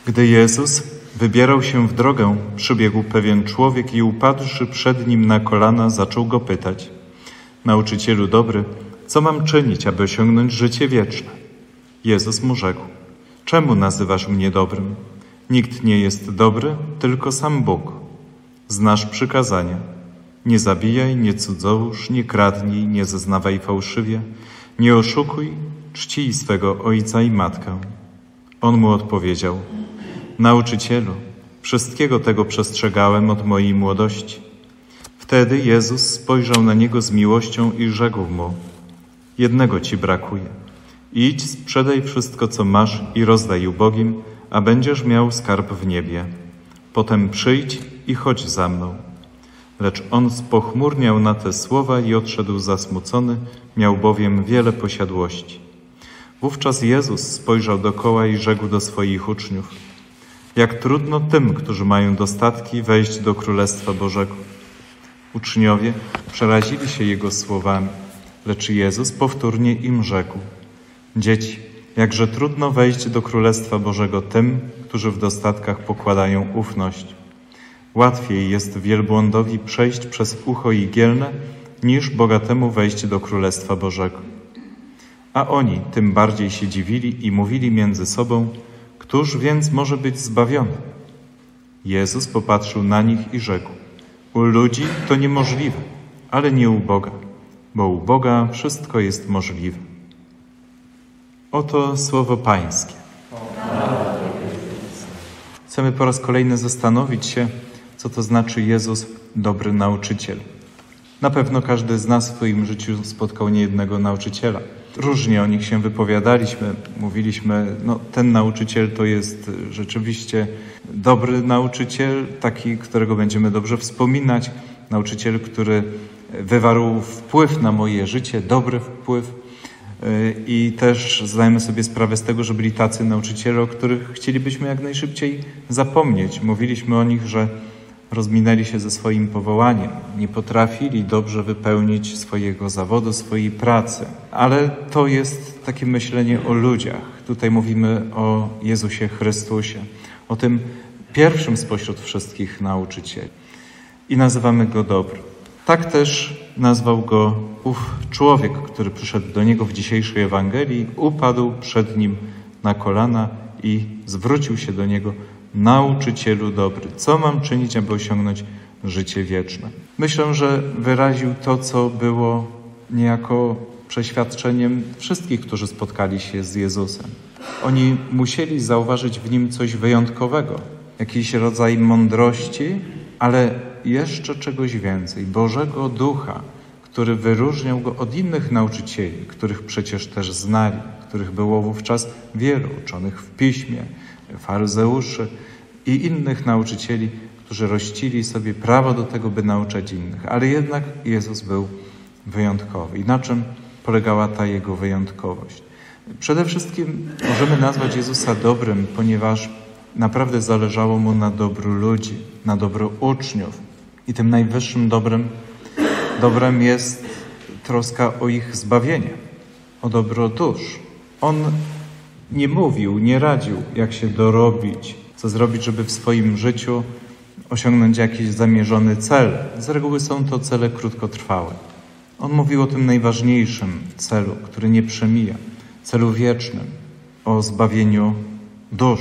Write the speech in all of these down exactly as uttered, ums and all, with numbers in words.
Gdy Jezus wybierał się w drogę, przybiegł pewien człowiek i upadłszy przed nim na kolana, zaczął go pytać: Nauczycielu dobry, co mam czynić, aby osiągnąć życie wieczne? Jezus mu rzekł: Czemu nazywasz mnie dobrym? Nikt nie jest dobry, tylko sam Bóg. Znasz przykazania: nie zabijaj, nie cudzołóż, nie kradnij, nie zeznawaj fałszywie, nie oszukuj, czcij swego ojca i matkę. On mu odpowiedział: Nauczycielu, wszystkiego tego przestrzegałem od mojej młodości. Wtedy Jezus spojrzał na niego z miłością i rzekł mu: Jednego ci brakuje. Idź, sprzedaj wszystko, co masz i rozdaj ubogim, a będziesz miał skarb w niebie. Potem przyjdź i chodź za mną. Lecz on spochmurniał na te słowa i odszedł zasmucony, miał bowiem wiele posiadłości. Wówczas Jezus spojrzał dokoła i rzekł do swoich uczniów: Jak trudno tym, którzy mają dostatki, wejść do Królestwa Bożego. Uczniowie przerazili się Jego słowami, lecz Jezus powtórnie im rzekł: Dzieci, jakże trudno wejść do Królestwa Bożego tym, którzy w dostatkach pokładają ufność. Łatwiej jest wielbłądowi przejść przez ucho igielne, niż bogatemu wejść do Królestwa Bożego. A oni tym bardziej się dziwili i mówili między sobą: Któż więc może być zbawiony? Jezus popatrzył na nich i rzekł: U ludzi to niemożliwe, ale nie u Boga, bo u Boga wszystko jest możliwe. Oto słowo Pańskie. Chcemy po raz kolejny zastanowić się, co to znaczy Jezus, dobry nauczyciel. Na pewno każdy z nas w swoim życiu spotkał niejednego nauczyciela. Różnie o nich się wypowiadaliśmy, mówiliśmy, no ten nauczyciel to jest rzeczywiście dobry nauczyciel, taki, którego będziemy dobrze wspominać, nauczyciel, który wywarł wpływ na moje życie, dobry wpływ. I też zdajemy sobie sprawę z tego, że byli tacy nauczyciele, o których chcielibyśmy jak najszybciej zapomnieć. Mówiliśmy o nich, że rozminęli się ze swoim powołaniem, nie potrafili dobrze wypełnić swojego zawodu, swojej pracy. Ale to jest takie myślenie o ludziach. Tutaj mówimy o Jezusie Chrystusie, o tym pierwszym spośród wszystkich nauczycieli. I nazywamy Go dobrym. Tak też nazwał Go ów człowiek, który przyszedł do Niego w dzisiejszej Ewangelii, upadł przed Nim na kolana i zwrócił się do Niego: Nauczycielu dobry, co mam czynić, aby osiągnąć życie wieczne? Myślę, że wyraził to, co było niejako przeświadczeniem wszystkich, którzy spotkali się z Jezusem. Oni musieli zauważyć w Nim coś wyjątkowego, jakiś rodzaj mądrości, ale jeszcze czegoś więcej, Bożego Ducha, który wyróżniał Go od innych nauczycieli, których przecież też znali, których było wówczas wielu, uczonych w Piśmie, faryzeuszy i innych nauczycieli, którzy rościli sobie prawo do tego, by nauczać innych. Ale jednak Jezus był wyjątkowy. I na czym polegała ta Jego wyjątkowość? Przede wszystkim możemy nazwać Jezusa dobrym, ponieważ naprawdę zależało Mu na dobru ludzi, na dobro uczniów. I tym najwyższym dobrem, dobrem jest troska o ich zbawienie, o dobro dusz. On nie mówił, nie radził, jak się dorobić, co zrobić, żeby w swoim życiu osiągnąć jakiś zamierzony cel. Z reguły są to cele krótkotrwałe. On mówił o tym najważniejszym celu, który nie przemija, celu wiecznym, o zbawieniu dusz.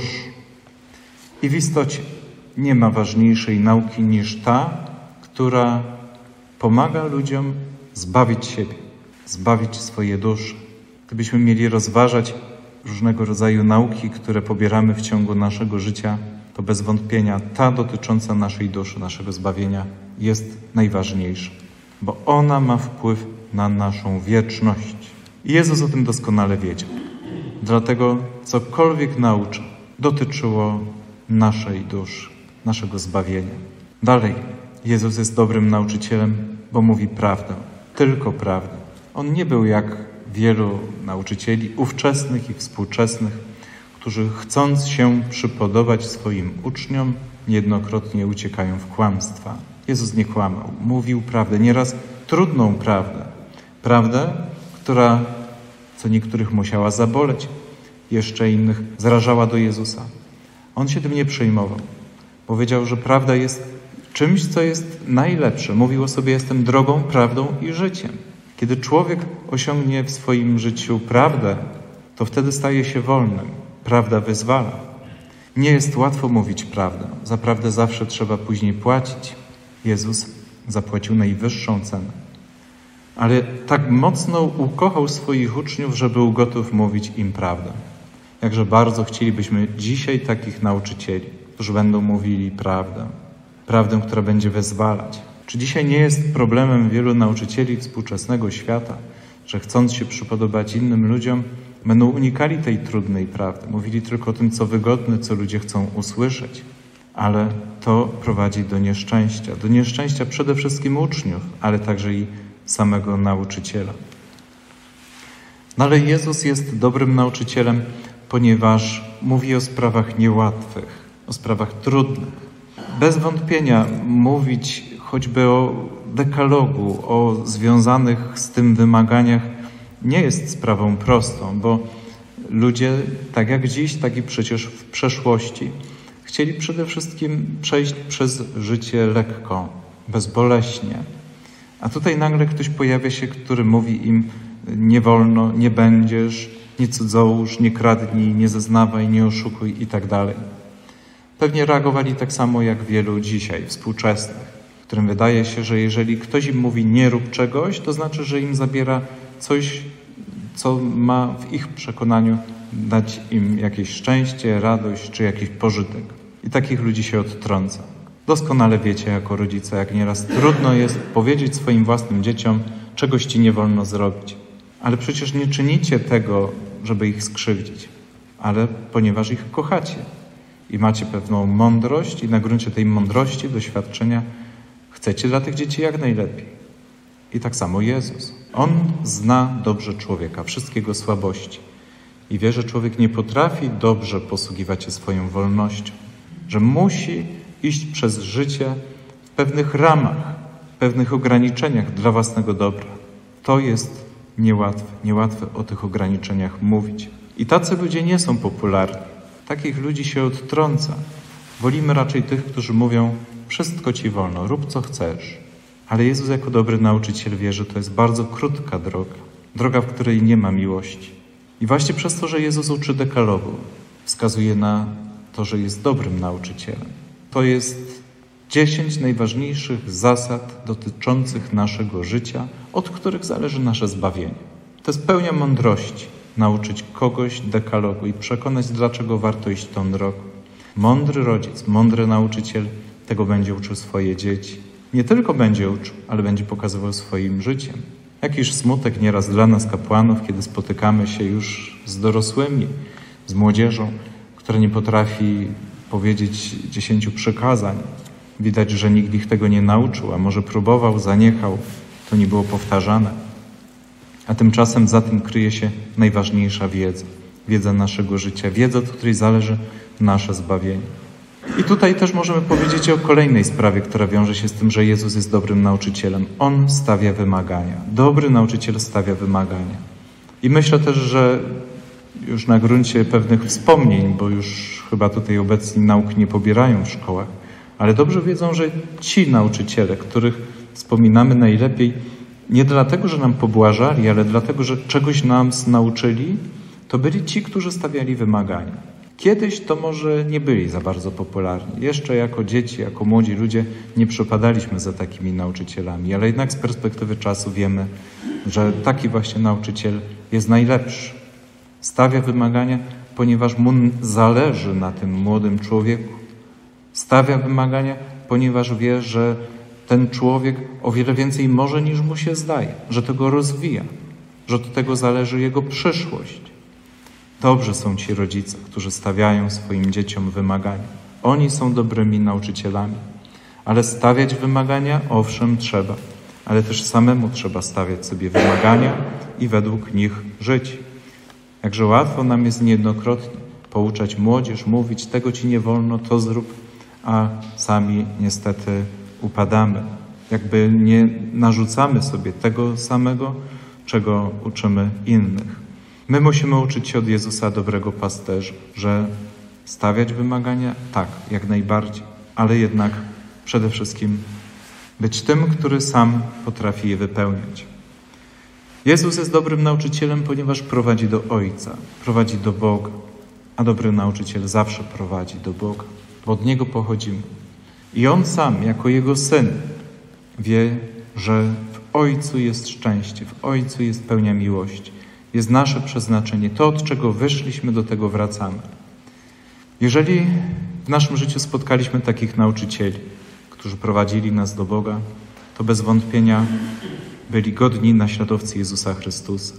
I w istocie nie ma ważniejszej nauki niż ta, która pomaga ludziom zbawić siebie, zbawić swoje dusze. Gdybyśmy mieli rozważać różnego rodzaju nauki, które pobieramy w ciągu naszego życia, to bez wątpienia ta dotycząca naszej duszy, naszego zbawienia jest najważniejsza, bo ona ma wpływ na naszą wieczność. I Jezus o tym doskonale wiedział. Dlatego cokolwiek naucza dotyczyło naszej duszy, naszego zbawienia. Dalej, Jezus jest dobrym nauczycielem, bo mówi prawdę, tylko prawdę. On nie był jak wielu nauczycieli ówczesnych i współczesnych, którzy chcąc się przypodobać swoim uczniom, niejednokrotnie uciekają w kłamstwa. Jezus nie kłamał, mówił prawdę, nieraz trudną prawdę. Prawdę, która co niektórych musiała zaboleć, jeszcze innych zrażała do Jezusa. On się tym nie przejmował. Powiedział, że prawda jest czymś, co jest najlepsze. Mówił o sobie: jestem drogą, prawdą i życiem. Kiedy człowiek osiągnie w swoim życiu prawdę, to wtedy staje się wolnym. Prawda wyzwala. Nie jest łatwo mówić prawdę. Za prawdę zawsze trzeba później płacić. Jezus zapłacił najwyższą cenę. Ale tak mocno ukochał swoich uczniów, że był gotów mówić im prawdę. Jakże bardzo chcielibyśmy dzisiaj takich nauczycieli, którzy będą mówili prawdę. Prawdę, która będzie wyzwalać. Czy dzisiaj nie jest problemem wielu nauczycieli współczesnego świata, że chcąc się przypodobać innym ludziom, będą unikali tej trudnej prawdy. Mówili tylko o tym, co wygodne, co ludzie chcą usłyszeć. Ale to prowadzi do nieszczęścia. Do nieszczęścia przede wszystkim uczniów, ale także i samego nauczyciela. No ale Jezus jest dobrym nauczycielem, ponieważ mówi o sprawach niełatwych, o sprawach trudnych. Bez wątpienia mówić choćby o dekalogu, o związanych z tym wymaganiach nie jest sprawą prostą, bo ludzie, tak jak dziś, tak i przecież w przeszłości, chcieli przede wszystkim przejść przez życie lekko, bezboleśnie. A tutaj nagle ktoś pojawia się, który mówi im: nie wolno, nie będziesz, nie cudzołóż, nie kradnij, nie zeznawaj, nie oszukuj i tak dalej. Pewnie reagowali tak samo jak wielu dzisiaj współczesnych, którym wydaje się, że jeżeli ktoś im mówi: nie rób czegoś, to znaczy, że im zabiera coś, co ma w ich przekonaniu dać im jakieś szczęście, radość czy jakiś pożytek. I takich ludzi się odtrąca. Doskonale wiecie jako rodzice, jak nieraz trudno jest powiedzieć swoim własnym dzieciom: czegoś ci nie wolno zrobić. Ale przecież nie czynicie tego, żeby ich skrzywdzić, ale ponieważ ich kochacie. I macie pewną mądrość i na gruncie tej mądrości, doświadczenia chcecie dla tych dzieci jak najlepiej. I tak samo Jezus. On zna dobrze człowieka, wszystkie jego słabości. I wie, że człowiek nie potrafi dobrze posługiwać się swoją wolnością. Że musi iść przez życie w pewnych ramach, w pewnych ograniczeniach dla własnego dobra. To jest niełatwe. Niełatwe o tych ograniczeniach mówić. I tacy ludzie nie są popularni. Takich ludzi się odtrąca. Wolimy raczej tych, którzy mówią: wszystko ci wolno, rób co chcesz. Ale Jezus jako dobry nauczyciel wie, że to jest bardzo krótka droga. Droga, w której nie ma miłości. I właśnie przez to, że Jezus uczy dekalogu, wskazuje na to, że jest dobrym nauczycielem. To jest dziesięć najważniejszych zasad dotyczących naszego życia, od których zależy nasze zbawienie. To jest pełnia mądrości. Nauczyć kogoś dekalogu i przekonać, dlaczego warto iść tą drogą. Mądry rodzic, mądry nauczyciel tego będzie uczył swoje dzieci. Nie tylko będzie uczył, ale będzie pokazywał swoim życiem. Jakiż smutek nieraz dla nas, kapłanów, kiedy spotykamy się już z dorosłymi, z młodzieżą, która nie potrafi powiedzieć dziesięciu przykazań. Widać, że nikt ich tego nie nauczył, a może próbował, zaniechał, to nie było powtarzane. A tymczasem za tym kryje się najważniejsza wiedza. Wiedza naszego życia, wiedza, od której zależy nasze zbawienie. I tutaj też możemy powiedzieć o kolejnej sprawie, która wiąże się z tym, że Jezus jest dobrym nauczycielem. On stawia wymagania. Dobry nauczyciel stawia wymagania. I myślę też, że już na gruncie pewnych wspomnień, bo już chyba tutaj obecni nauk nie pobierają w szkołach, ale dobrze wiedzą, że ci nauczyciele, których wspominamy najlepiej, nie dlatego, że nam pobłażali, ale dlatego, że czegoś nam nauczyli, to byli ci, którzy stawiali wymagania. Kiedyś to może nie byli za bardzo popularni. Jeszcze jako dzieci, jako młodzi ludzie nie przepadaliśmy za takimi nauczycielami, ale jednak z perspektywy czasu wiemy, że taki właśnie nauczyciel jest najlepszy. Stawia wymagania, ponieważ mu zależy na tym młodym człowieku. Stawia wymagania, ponieważ wie, że ten człowiek o wiele więcej może niż mu się zdaje, że to go rozwija, że od tego zależy jego przyszłość. Dobrze są ci rodzice, którzy stawiają swoim dzieciom wymagania. Oni są dobrymi nauczycielami. Ale stawiać wymagania, owszem, trzeba, ale też samemu trzeba stawiać sobie wymagania i według nich żyć. Jakże łatwo nam jest niejednokrotnie pouczać młodzież, mówić: tego ci nie wolno, to zrób, a sami niestety upadamy. Jakby nie narzucamy sobie tego samego, czego uczymy innych. My musimy uczyć się od Jezusa, dobrego pasterza, że Stawiać wymagania? Tak, jak najbardziej, ale jednak przede wszystkim być tym, który sam potrafi je wypełniać. Jezus jest dobrym nauczycielem, ponieważ prowadzi do Ojca, prowadzi do Boga, a dobry nauczyciel zawsze prowadzi do Boga, bo od Niego pochodzimy. I On sam, jako Jego Syn, wie, że w Ojcu jest szczęście, w Ojcu jest pełnia miłości, jest nasze przeznaczenie. To, od czego wyszliśmy, do tego wracamy. Jeżeli w naszym życiu spotkaliśmy takich nauczycieli, którzy prowadzili nas do Boga, to bez wątpienia byli godni naśladowcy Jezusa Chrystusa.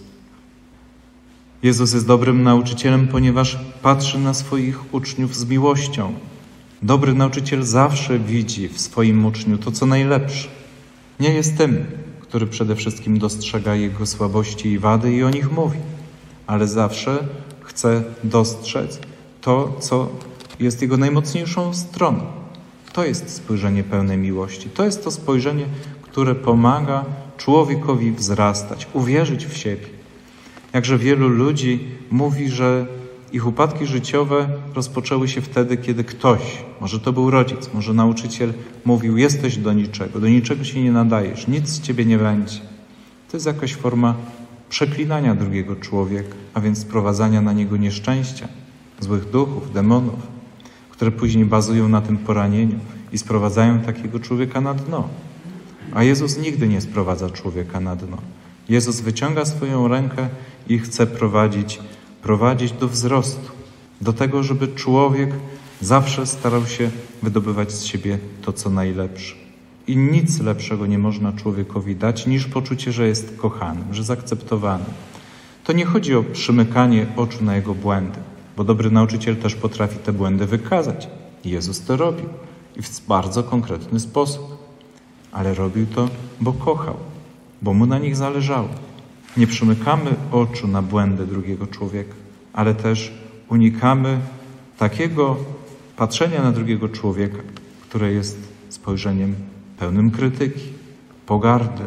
Jezus jest dobrym nauczycielem, ponieważ patrzy na swoich uczniów z miłością. Dobry nauczyciel zawsze widzi w swoim uczniu to, co najlepsze. Nie jest tym, który przede wszystkim dostrzega jego słabości i wady i o nich mówi, ale zawsze chce dostrzec to, co jest jego najmocniejszą stroną. To jest spojrzenie pełne miłości. To jest to spojrzenie, które pomaga człowiekowi wzrastać, uwierzyć w siebie. Jakże wielu ludzi mówi, że ich upadki życiowe rozpoczęły się wtedy, kiedy ktoś, może to był rodzic, może nauczyciel, mówił: jesteś do niczego, do niczego się nie nadajesz, nic z ciebie nie będzie. To jest jakaś forma przeklinania drugiego człowieka, a więc sprowadzania na niego nieszczęścia, złych duchów, demonów, które później bazują na tym poranieniu i sprowadzają takiego człowieka na dno. A Jezus nigdy nie sprowadza człowieka na dno. Jezus wyciąga swoją rękę i chce prowadzić, prowadzić do wzrostu, do tego, żeby człowiek zawsze starał się wydobywać z siebie to, co najlepsze. I nic lepszego nie można człowiekowi dać niż poczucie, że jest kochanym, że zaakceptowanym. To nie chodzi o przymykanie oczu na jego błędy, bo dobry nauczyciel też potrafi te błędy wykazać. Jezus to robił i w bardzo konkretny sposób. Ale robił to, bo kochał, bo mu na nich zależało. Nie przymykamy oczu na błędy drugiego człowieka, ale też unikamy takiego patrzenia na drugiego człowieka, które jest spojrzeniem pełnym krytyki, pogardy.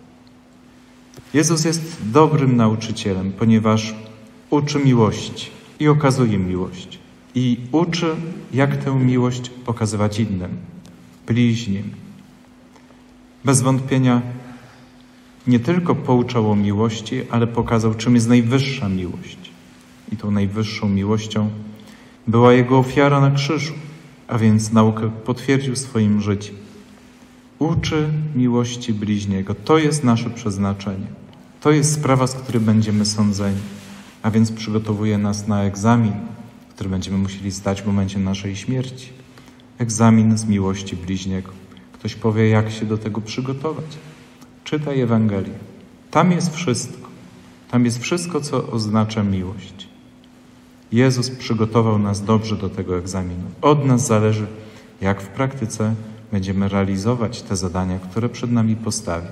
Jezus jest dobrym nauczycielem, ponieważ uczy miłości i okazuje miłość. I uczy, jak tę miłość pokazywać innym, bliźnim. Bez wątpienia nie tylko pouczał o miłości, ale pokazał, czym jest najwyższa miłość. I tą najwyższą miłością była Jego ofiara na krzyżu, a więc naukę potwierdził swoim życiem. Uczy miłości bliźniego. To jest nasze przeznaczenie. To jest sprawa, z której będziemy sądzeni, a więc przygotowuje nas na egzamin, który będziemy musieli zdać w momencie naszej śmierci. Egzamin z miłości bliźniego. Ktoś powie, jak się do tego przygotować. Czytaj Ewangelię. Tam jest wszystko. Tam jest wszystko, co oznacza miłość. Jezus przygotował nas dobrze do tego egzaminu. Od nas zależy, jak w praktyce będziemy realizować te zadania, które przed nami postawi.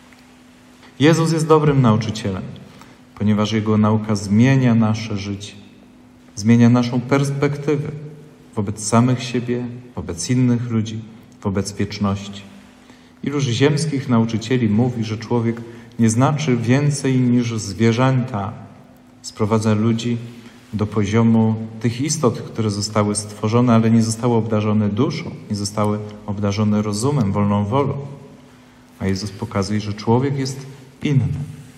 Jezus jest dobrym nauczycielem, ponieważ Jego nauka zmienia nasze życie, zmienia naszą perspektywę wobec samych siebie, wobec innych ludzi, wobec wieczności. Iluż ziemskich nauczycieli mówi, że człowiek nie znaczy więcej niż zwierzęta. Sprowadza ludzi do poziomu tych istot, które zostały stworzone, ale nie zostały obdarzone duszą, nie zostały obdarzone rozumem, wolną wolą. A Jezus pokazuje, że człowiek jest inny.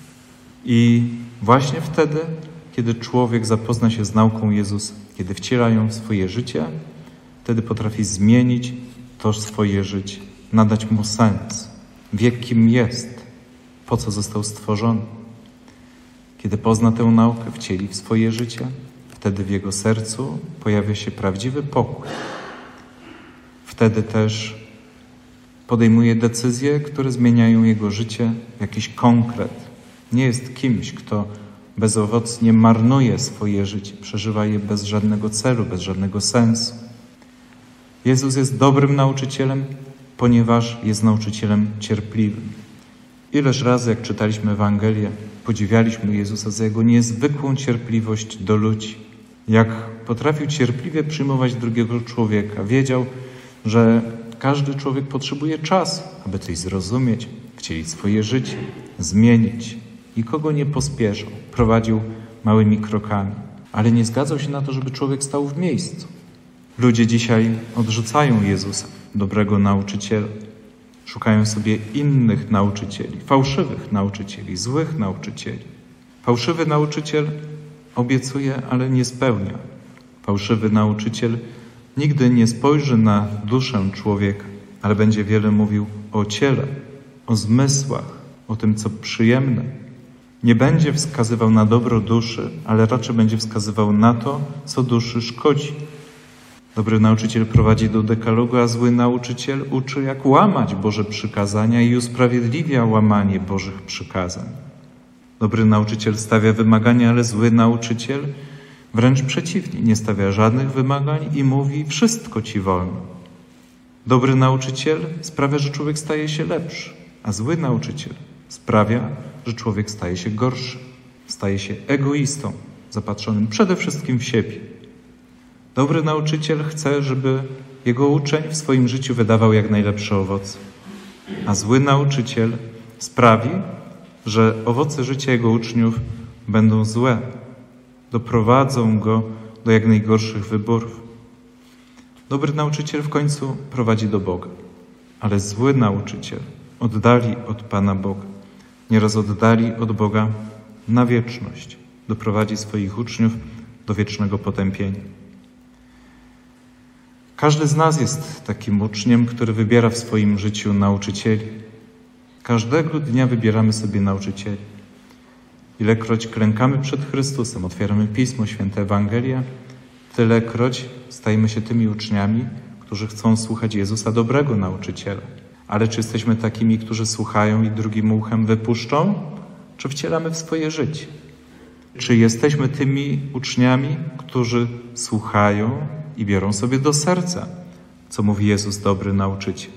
I właśnie wtedy, kiedy człowiek zapozna się z nauką Jezusa, kiedy wciela ją w swoje życie, wtedy potrafi zmienić to swoje życie, nadać mu sens, wie, kim jest, po co został stworzony. Kiedy pozna tę naukę, wcieli w swoje życie, wtedy w jego sercu pojawia się prawdziwy pokój. Wtedy też podejmuje decyzje, które zmieniają jego życie w jakiś konkret. Nie jest kimś, kto bezowocnie marnuje swoje życie, przeżywa je bez żadnego celu, bez żadnego sensu. Jezus jest dobrym nauczycielem, ponieważ jest nauczycielem cierpliwym. Ileż razy, jak czytaliśmy Ewangelię, podziwialiśmy Jezusa za Jego niezwykłą cierpliwość do ludzi. Jak potrafił cierpliwie przyjmować drugiego człowieka. Wiedział, że każdy człowiek potrzebuje czasu, aby coś zrozumieć, wcielić swoje życie, zmienić. Nikogo nie pospieszał, prowadził małymi krokami. ale nie zgadzał się na to, żeby człowiek stał w miejscu. Ludzie dzisiaj odrzucają Jezusa, dobrego nauczyciela. Szukają sobie innych nauczycieli, fałszywych nauczycieli, złych nauczycieli. Fałszywy nauczyciel obiecuje, ale nie spełnia. Fałszywy nauczyciel nigdy nie spojrzy na duszę człowieka, ale będzie wiele mówił o ciele, o zmysłach, o tym, co przyjemne. Nie będzie wskazywał na dobro duszy, ale raczej będzie wskazywał na to, co duszy szkodzi. Dobry nauczyciel prowadzi do dekalogu, a zły nauczyciel uczy, jak łamać Boże przykazania i usprawiedliwia łamanie Bożych przykazań. Dobry nauczyciel stawia wymagania, ale zły nauczyciel wręcz przeciwnie, nie stawia żadnych wymagań i mówi: wszystko ci wolno. Dobry nauczyciel sprawia, że człowiek staje się lepszy, a zły nauczyciel sprawia, że człowiek staje się gorszy, staje się egoistą, zapatrzonym przede wszystkim w siebie. Dobry nauczyciel chce, żeby jego uczeń w swoim życiu wydawał jak najlepsze owoce, a zły nauczyciel sprawi, że owoce życia jego uczniów będą złe, doprowadzą go do jak najgorszych wyborów. Dobry nauczyciel w końcu prowadzi do Boga, ale zły nauczyciel oddali od Pana Boga, nieraz oddali od Boga na wieczność, doprowadzi swoich uczniów do wiecznego potępienia. Każdy z nas jest takim uczniem, który wybiera w swoim życiu nauczycieli. Każdego dnia wybieramy sobie nauczycieli. Ilekroć klękamy przed Chrystusem, otwieramy Pismo Święte, Ewangelia, tylekroć stajemy się tymi uczniami, którzy chcą słuchać Jezusa, dobrego nauczyciela. Ale czy jesteśmy takimi, którzy słuchają i drugim uchem wypuszczą, czy wcielamy w swoje życie? Czy jesteśmy tymi uczniami, którzy słuchają i biorą sobie do serca, co mówi Jezus, dobry nauczyciel?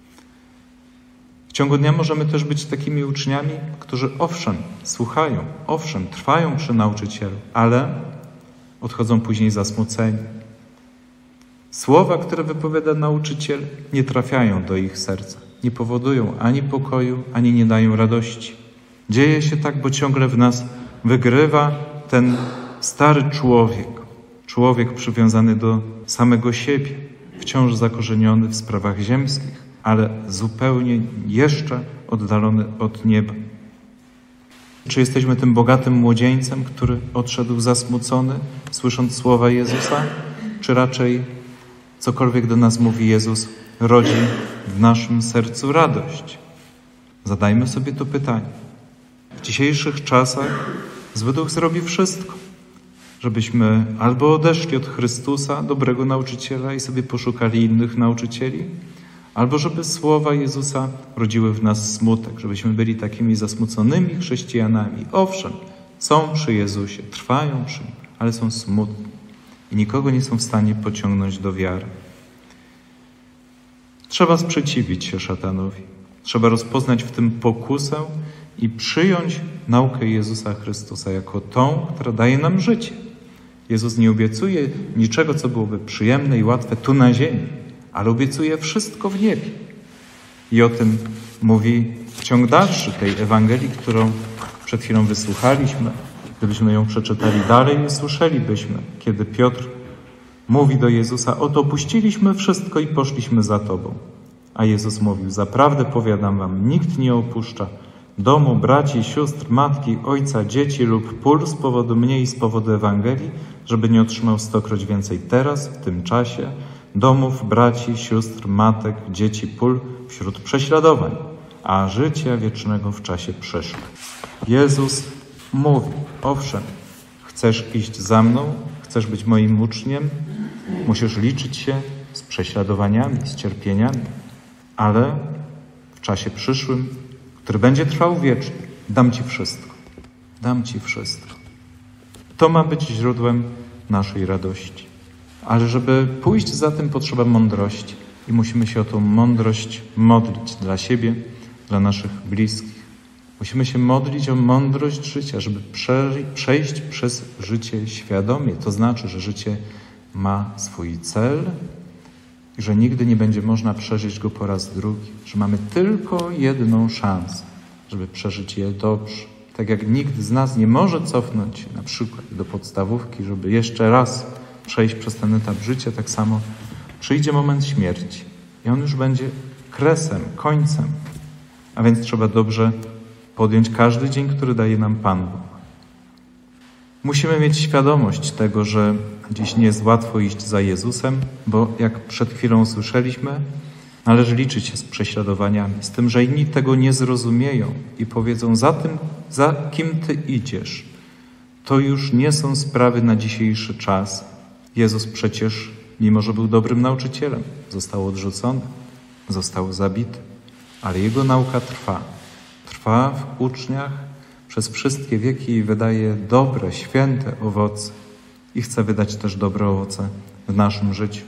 W ciągu dnia możemy też być takimi uczniami, którzy owszem, słuchają, owszem, trwają przy nauczycielu, ale odchodzą później zasmuceni. Słowa, które wypowiada nauczyciel, nie trafiają do ich serca, nie powodują ani pokoju, ani nie dają radości. Dzieje się tak, bo ciągle w nas wygrywa ten stary człowiek, człowiek przywiązany do samego siebie, wciąż zakorzeniony w sprawach ziemskich, ale zupełnie jeszcze oddalony od nieba. Czy jesteśmy tym bogatym młodzieńcem, który odszedł zasmucony, słysząc słowa Jezusa, czy raczej cokolwiek do nas mówi Jezus, rodzi w naszym sercu radość? Zadajmy sobie to pytanie. W dzisiejszych czasach zły duch zrobi wszystko, żebyśmy albo odeszli od Chrystusa, dobrego nauczyciela, i sobie poszukali innych nauczycieli, albo żeby słowa Jezusa rodziły w nas smutek, żebyśmy byli takimi zasmuconymi chrześcijanami. Owszem, są przy Jezusie, trwają przy Nim, ale są smutni i nikogo nie są w stanie pociągnąć do wiary. Trzeba sprzeciwić się szatanowi. Trzeba rozpoznać w tym pokusę i przyjąć naukę Jezusa Chrystusa jako tą, która daje nam życie. Jezus nie obiecuje niczego, co byłoby przyjemne i łatwe tu na ziemi, ale obiecuje wszystko w niebie. I o tym mówi ciąg dalszy tej Ewangelii, którą przed chwilą wysłuchaliśmy. Gdybyśmy ją przeczytali dalej, usłyszelibyśmy, kiedy Piotr mówi do Jezusa: oto opuściliśmy wszystko i poszliśmy za Tobą. A Jezus mówił: zaprawdę powiadam wam, nikt nie opuszcza domu, braci, sióstr, matki, ojca, dzieci lub pól z powodu mnie i z powodu Ewangelii, żeby nie otrzymał stokroć więcej teraz, w tym czasie, domów, braci, sióstr, matek, dzieci, pól wśród prześladowań, a życia wiecznego w czasie przyszłym. Jezus mówi: owszem, chcesz iść za mną, chcesz być moim uczniem, musisz liczyć się z prześladowaniami, z cierpieniami, ale w czasie przyszłym, który będzie trwał wiecznie, dam Ci wszystko. Dam Ci wszystko. To ma być źródłem naszej radości. Ale żeby pójść za tym, potrzeba mądrości. I musimy się o tą mądrość modlić dla siebie, dla naszych bliskich. Musimy się modlić o mądrość życia, żeby przejść przez życie świadomie. To znaczy, że życie ma swój cel i że nigdy nie będzie można przeżyć go po raz drugi. Że mamy tylko jedną szansę, żeby przeżyć je dobrze. Tak jak nikt z nas nie może cofnąć na przykład do podstawówki, żeby jeszcze raz przejść przez ten etap życia, tak samo przyjdzie moment śmierci i on już będzie kresem, końcem. A więc trzeba dobrze podjąć każdy dzień, który daje nam Pan Bóg. Musimy mieć świadomość tego, że dziś nie jest łatwo iść za Jezusem, bo jak przed chwilą słyszeliśmy, należy liczyć się z prześladowaniami, z tym, że inni tego nie zrozumieją i powiedzą, za tym, za kim Ty idziesz, to już nie są sprawy na dzisiejszy czas. Jezus przecież, mimo że był dobrym nauczycielem, został odrzucony, został zabity, ale Jego nauka trwa. Trwa w uczniach przez wszystkie wieki i wydaje dobre, święte owoce i chce wydać też dobre owoce w naszym życiu.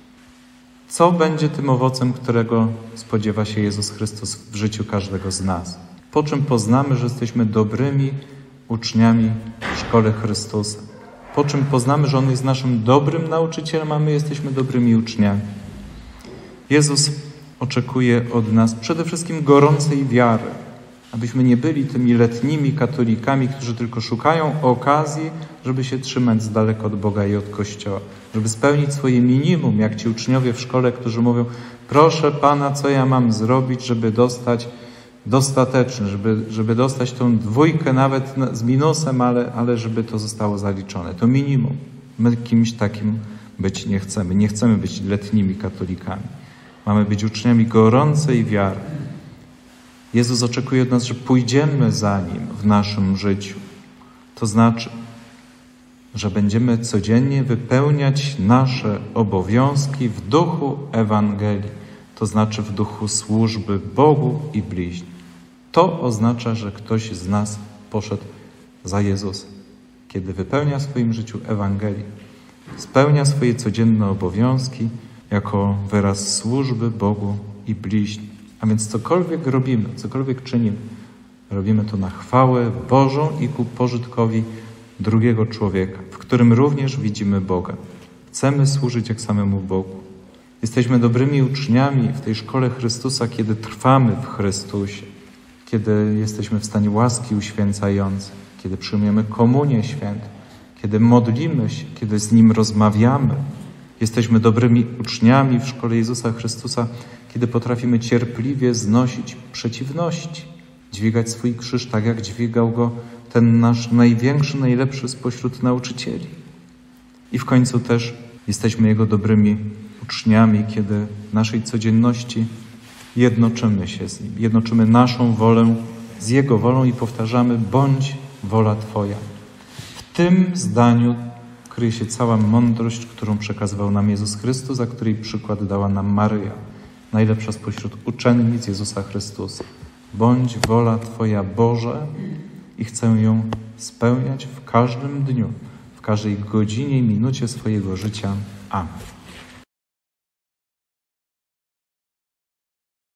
Co będzie tym owocem, którego spodziewa się Jezus Chrystus w życiu każdego z nas? Po czym poznamy, że jesteśmy dobrymi uczniami w szkole Chrystusa? Po czym poznamy, że On jest naszym dobrym nauczycielem, a my jesteśmy dobrymi uczniami? Jezus oczekuje od nas przede wszystkim gorącej wiary, abyśmy nie byli tymi letnimi katolikami, którzy tylko szukają okazji, żeby się trzymać z daleka od Boga i od Kościoła, żeby spełnić swoje minimum, jak ci uczniowie w szkole, którzy mówią, proszę Pana, co ja mam zrobić, żeby dostać dostateczny, żeby, żeby dostać tą dwójkę nawet z minusem, ale, ale żeby to zostało zaliczone. To minimum. My kimś takim być nie chcemy. Nie chcemy być letnimi katolikami. Mamy być uczniami gorącej wiary. Jezus oczekuje od nas, że pójdziemy za Nim w naszym życiu. To znaczy, że będziemy codziennie wypełniać nasze obowiązki w duchu Ewangelii, to znaczy w duchu służby Bogu i bliźnim. To oznacza, że ktoś z nas poszedł za Jezusem, kiedy wypełnia w swoim życiu Ewangelię, spełnia swoje codzienne obowiązki jako wyraz służby Bogu i bliźnim. A więc cokolwiek robimy, cokolwiek czynimy, robimy to na chwałę Bożą i ku pożytkowi drugiego człowieka, w którym również widzimy Boga. Chcemy służyć jak samemu Bogu. Jesteśmy dobrymi uczniami w tej szkole Chrystusa, kiedy trwamy w Chrystusie, kiedy jesteśmy w stanie łaski uświęcającej, kiedy przyjmujemy komunię świętą, kiedy modlimy się, kiedy z Nim rozmawiamy. Jesteśmy dobrymi uczniami w szkole Jezusa Chrystusa, kiedy potrafimy cierpliwie znosić przeciwności, dźwigać swój krzyż tak, jak dźwigał go ten nasz największy, najlepszy spośród nauczycieli. I w końcu też jesteśmy Jego dobrymi uczniami, kiedy w naszej codzienności jednoczymy się z Nim, jednoczymy naszą wolę z Jego wolą i powtarzamy, bądź wola Twoja. W tym zdaniu kryje się cała mądrość, którą przekazywał nam Jezus Chrystus, a której przykład dała nam Maryja, najlepsza spośród uczennic Jezusa Chrystusa. Bądź wola Twoja, Boże, i chcę ją spełniać w każdym dniu, w każdej godzinie i minucie swojego życia. Amen.